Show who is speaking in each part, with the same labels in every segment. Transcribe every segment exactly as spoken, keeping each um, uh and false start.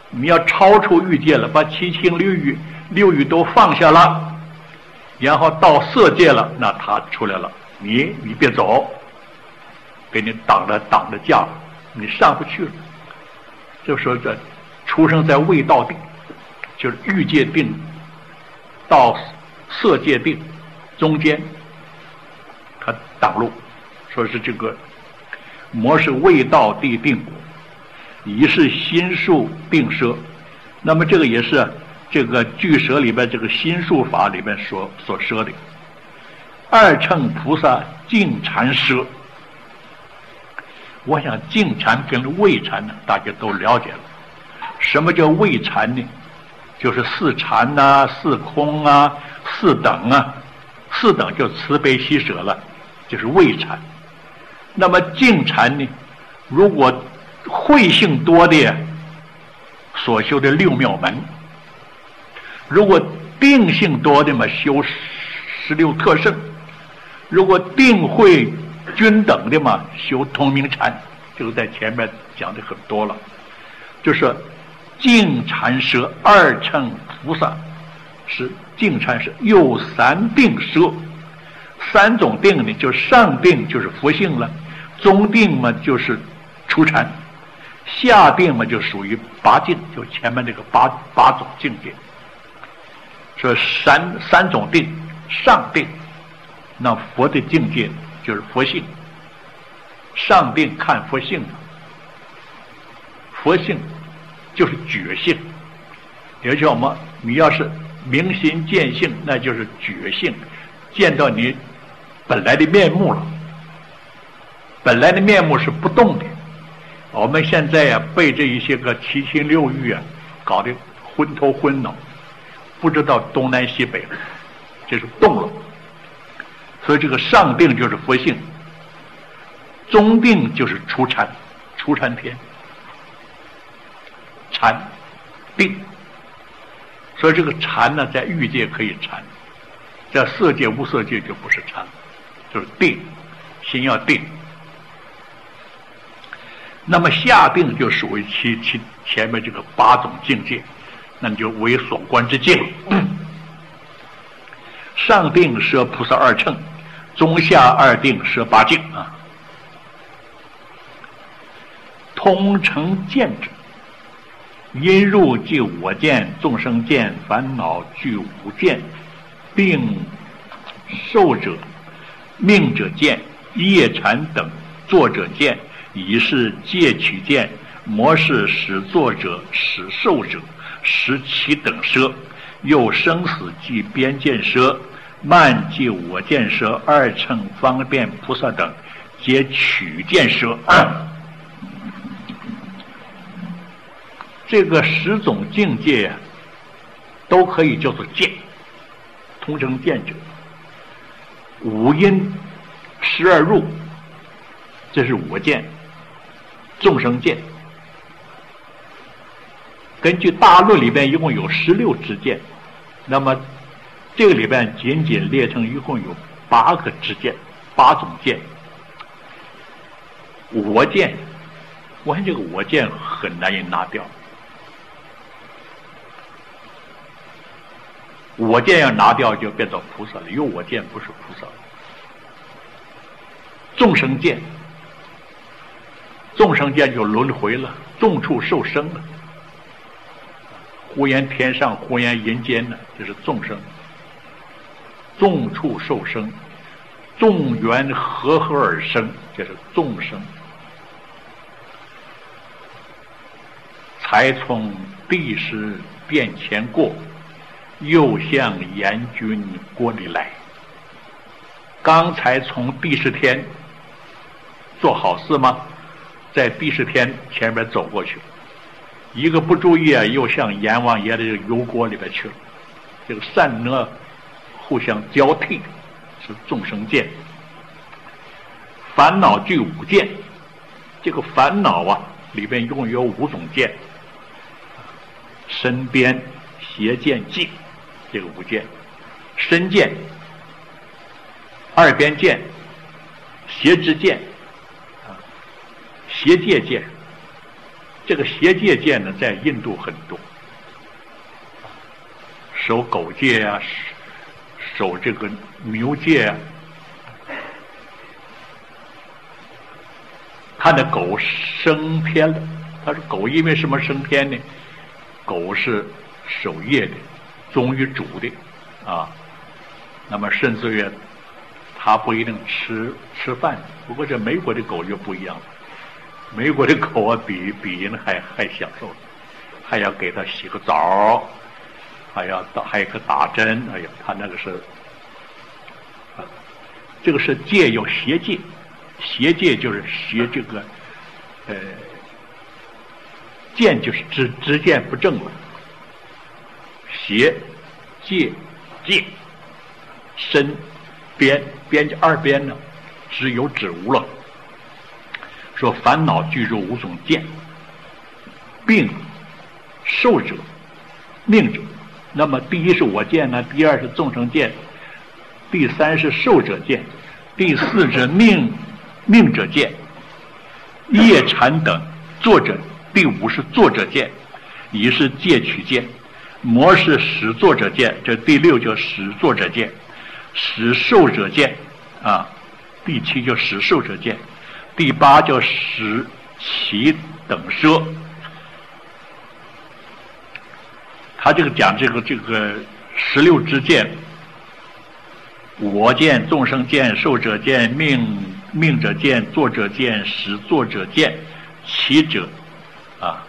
Speaker 1: 你要超出欲界了，把七情六欲六欲都放下了，然后到色界了，那他出来了，你你别走，给你挡着挡着架，你上不去了。就说这出生在未道定，就是欲界定到色界定中间，他挡路，说是这个魔是未道地定，已是心术定舍。那么这个也是这个俱舍里边这个心术法里边所所说的。二乘菩萨净禅舍，我想净禅跟味禅呢，大家都了解了。什么叫味禅呢？就是四禅啊、四空啊、四等啊，四等就慈悲喜舍了，就是味禅。那么净禅呢，如果慧性多的所修的六妙门，如果定性多的嘛，修十六特胜，如果定慧均等的嘛，修通明禅。这个在前面讲的很多了，就是净禅舍二乘菩萨是净禅舍，有三定舍。三种定呢，就上定就是佛性了，中定嘛就是初禅，下定嘛就属于八境，就前面这个八八种境界。说三三种定，上定那佛的境界就是佛性，上定看佛性，佛性就是觉性，也就是我们你要是明心见性，那就是觉性，见到你本来的面目了。本来的面目是不动的，我们现在呀、啊、被这一些个七情六欲啊搞得昏头昏脑，不知道东南西北了，这是动了。所以这个上定就是佛性，中定就是初禅，初禅天，禅定。所以这个禅呢，在欲界可以禅，在色界无色界就不是禅，就是定，心要定。那么下定就属于其其前面这个八种境界，那你就为所观之境。上定摄菩萨二乘，中下二定摄八境啊。通成见者，因入即我见、众生见、烦恼具无见，并受者、命者见、业禅等作者见，以是戒取见，魔是使作者、使受者、使其等舍，又生死即边见舍、慢即我见舍、二乘方便菩萨等皆取见舍。这个十种境界啊，都可以叫做见，通成见者。五阴十二入，这是我见、众生见。根据大论里边一共有十六支见，那么这个里边仅仅列成一共有八个支见，八种见。我见，我看这个我见很难以拿掉。我见要拿掉就变到菩萨了，因为我见不是菩萨。众生见，众生见就轮回了，众处受生了，忽言天上，忽言人间呢，这是众生。众处受生，众缘和合而生，这是众生。才从地势变前过，又向阎君国里来。刚才从第十天做好事吗？在第十天前面走过去，一个不注意啊，又向阎王爷的油锅里边去了。这个善恶互相交替，是众生见。烦恼具五见，这个烦恼啊里边一共有五种见：身边、邪见、境，这个五见。身见、二边见、邪知见、邪界见， 这个邪戒戒呢，在印度很多，守狗戒啊，守这个牛戒啊。他的狗升天了，他说狗因为什么升天呢？狗是守夜的，忠于主的啊。那么甚至于他不一定吃吃饭，不过这美国的狗就不一样了。美国的狗啊，比比人还还享受，还要给它洗个澡，还要打还有个打针。哎呀，他那个是啊，这个是戒有邪戒。邪戒就是邪这个，呃，见就是知知见不正了。邪戒戒身边边二边呢，只有止无了。说烦恼具足五种见，病寿者命者。那么第一是我见呢，第二是众生见，第三是寿者见，第四是命。命者见，业禅等作者，第五是作者见，乙是戒取见，魔是使作者见，这第六就使作者见，使受者见啊，第七就使受者见，第八就使其等奢。他这个讲这个这个十六支见，我见、众生见、受者见、命。命者见，作者见，使作者见，其者啊，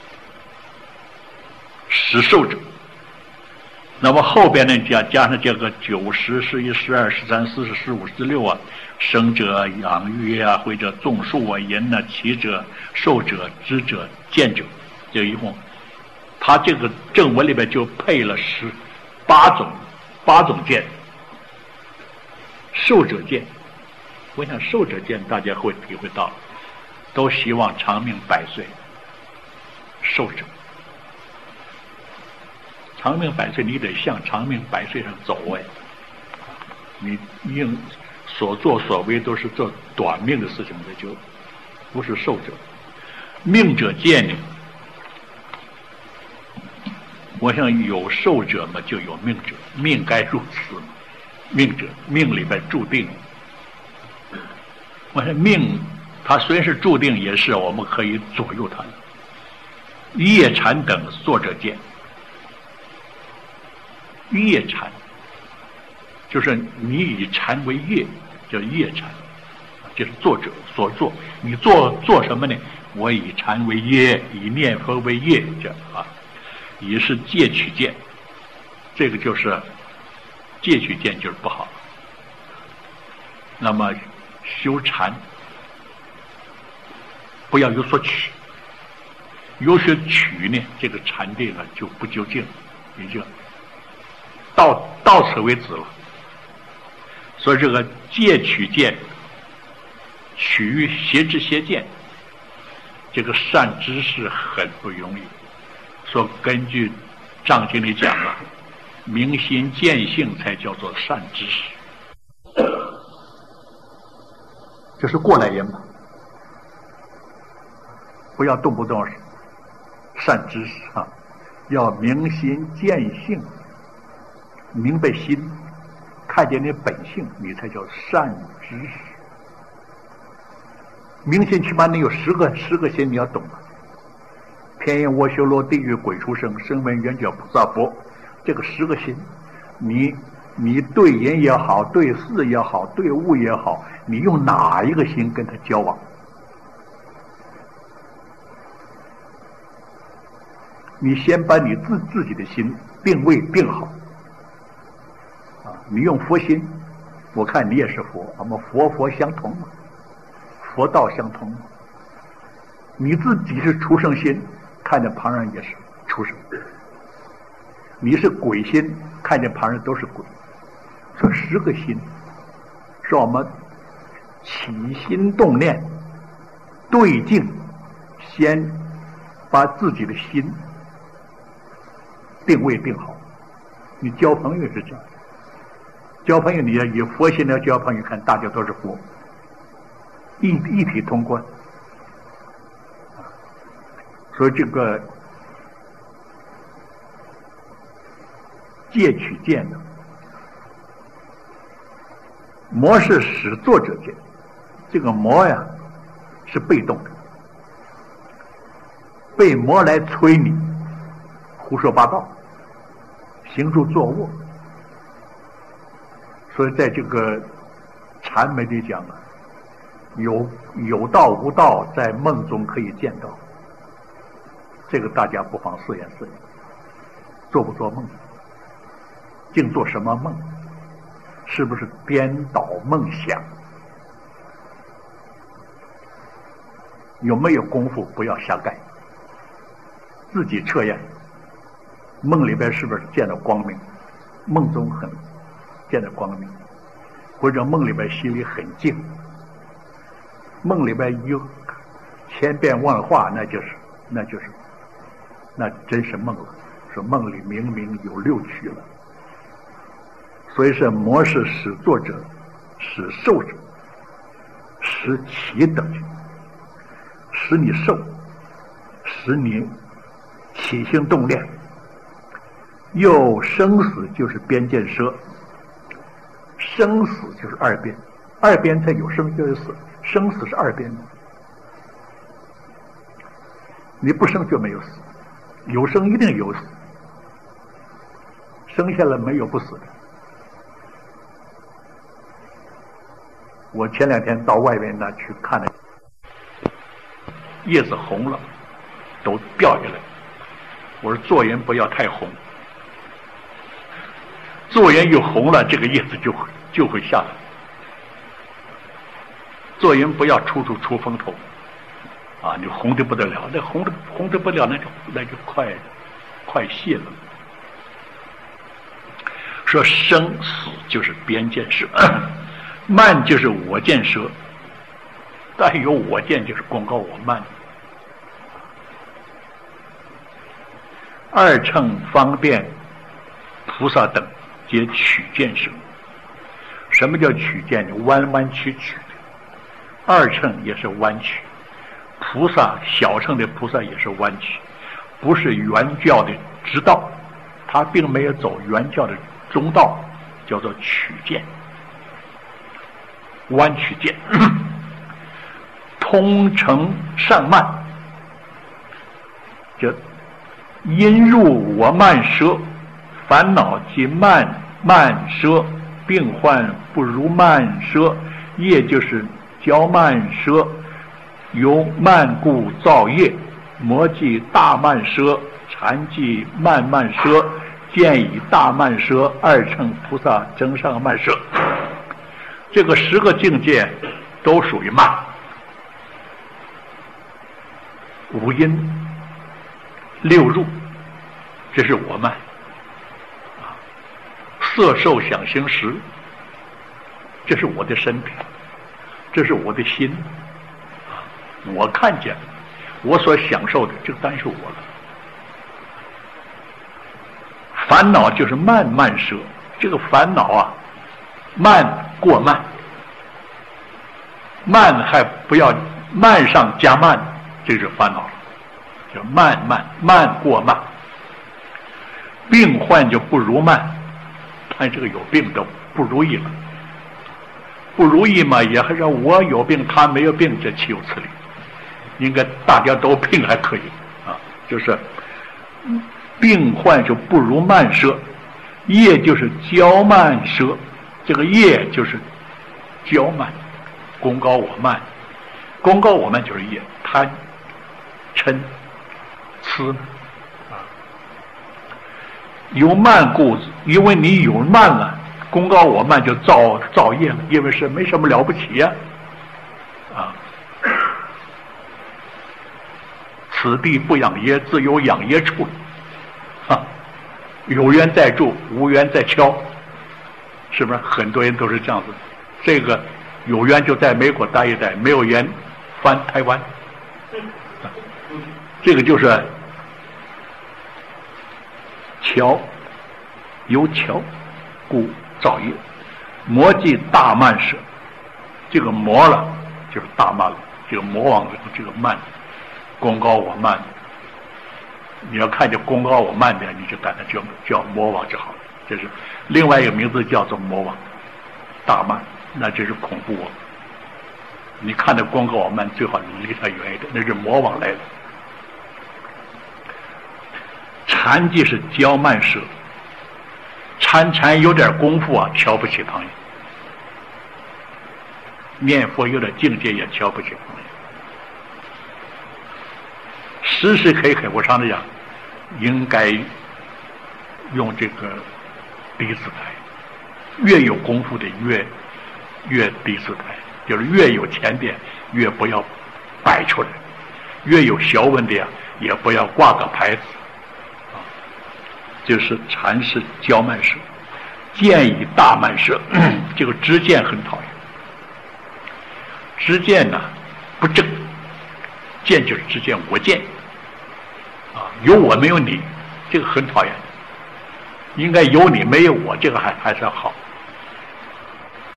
Speaker 1: 使受者。那么后边呢，加加上这个九十、十一、十二、十三、四十、十五、十六啊，生者、养育啊，或者种树啊、淫啊，其者、受者、知者、见者，这一共，他这个正文里边就配了十八种八种见，受者见。我想受者见大家会体会到，都希望长命百岁。受者长命百岁，你得向长命百岁上走哎。你应所作所为都是做短命的事情，这就不是受者。命者见呢，我想有受者嘛，就有命者，命该如此。命者命里边注定。我说命，它虽然是注定，也是我们可以左右它的。业禅等作者见，业禅就是你以禅为业，叫业禅，就是作者所做。你做做什么呢？我以禅为业，以念佛为业，这啊，以是戒取见，这个就是戒取见就是不好。那么修禅不要有所取，有所取呢，这个禅定啊就不究竟，也就到到此为止了。所以这个戒取见，取邪知邪见，这个善知识很不容易。说根据藏经里讲啊，明心见性才叫做善知识。就是过来人嘛，不要动不动善知识啊，要明心见性，明白心，看见你本性，你才叫善知识。明心起码你有十个十个心，你要懂啊。天眼我修罗地狱鬼畜生，声闻缘觉菩萨佛，这个十个心，你你对人也好，对事也好，对物也好，你用哪一个心跟他交往？你先把你自自己的心定位定好啊！你用佛心，我看你也是佛，我们佛佛相同嘛，佛道相同嘛。你自己是畜生心，看见旁人也是畜生；你是鬼心，看见旁人都是鬼。说十个心，是我们起心动念对境，先把自己的心定位定好。你交朋友是这样，交朋友你要以佛心来交朋友，看大家都是佛，一一体通关。 所以这个借取见呢，魔是使作者见，这个魔呀是被动的，被魔来催你胡说八道，行住坐卧。所以在这个禅门里讲啊，有有道无道，在梦中可以见到。这个大家不妨思言思言，做不做梦？竟做什么梦？是不是颠倒梦想？有没有功夫？不要瞎干，自己测验。梦里边是不是见到光明？梦中很见到光明，或者梦里边心里很静，梦里边有千变万化，那就是那就是那真是梦了。说梦里明明有六趣了。所以是魔是使作者，使受者，使起得去，使你受，使你起心动念。又生死就是边见奢，生死就是二边，二边它有生就有死，生死是二边的。你不生就没有死，有生一定有死，生下来没有不死的。我前两天到外面那去看了，叶子红了，都掉下来。我说做人不要太红，做人一红了，这个叶子就会就会下来。做人不要处处出风头，啊，你红的不得了，那红的红的不了，那就那就快快谢了。说生死就是边见奢。慢就是我见奢，但有我见就是广告我慢。二乘方便菩萨等皆取见奢。什么叫取见呢？弯弯曲曲的。二乘也是弯曲，菩萨小乘的菩萨也是弯曲，不是原教的直道，他并没有走原教的中道，叫做取见。弯曲见，通成上慢，就因入我慢奢，烦恼即慢慢奢，病患不如慢奢，业就是骄慢奢，由慢故造业，魔即大慢奢，禅即慢慢奢，见以大慢奢，二乘菩萨增上慢奢。这个十个境界都属于慢。五阴六入，这是我慢。色受想行识，这是我的身体，这是我的心。我看见我所享受的，这单是我了。烦恼就是慢慢奢，这个烦恼啊，慢过慢，慢还不要慢上加慢，这是烦恼了，叫慢慢慢过慢。病患就不如慢，看这个有病都不如意了，不如意嘛，也还是我有病他没有病，这岂有此理？应该大家都病还可以啊，就是病患就不如慢奢，业就是骄慢奢。这个业就是骄慢，功高我慢，功高我慢就是业，贪、嗔、痴啊。有慢故，因为你有慢了，功高我慢就造造业了，因为是没什么了不起呀、啊，啊。此地不养业，自有养业处。啊，有缘在住，无缘在敲。是不是很多人都是这样子？这个有缘就在美国待一待，没有缘翻台湾。这个就是桥，由桥故造业，魔即大慢奢。这个魔了就是大慢了，这个魔王这个慢，功高我慢， 你要看见功高我慢的，你就把它叫叫魔王就好了。这是另外一个名字叫做魔王，大慢，那就是恐怖我。你看着功高我慢，最好离他远一点，那是魔王来的。禅即是骄慢舍，参禅有点功夫啊，瞧不起朋友；念佛有点境界，也瞧不起朋友。时时刻刻，我常常讲，应该用这个低姿态，越有功夫的越越低姿态，就是越有钱的越不要摆出来，越有学问的呀也不要挂个牌子。就是禅是骄慢舍，见以大慢舍。这个知见很讨厌，知见呢不正，见就是知见我见啊，有我没有你，这个很讨厌。应该有你没有我，这个还还是要好。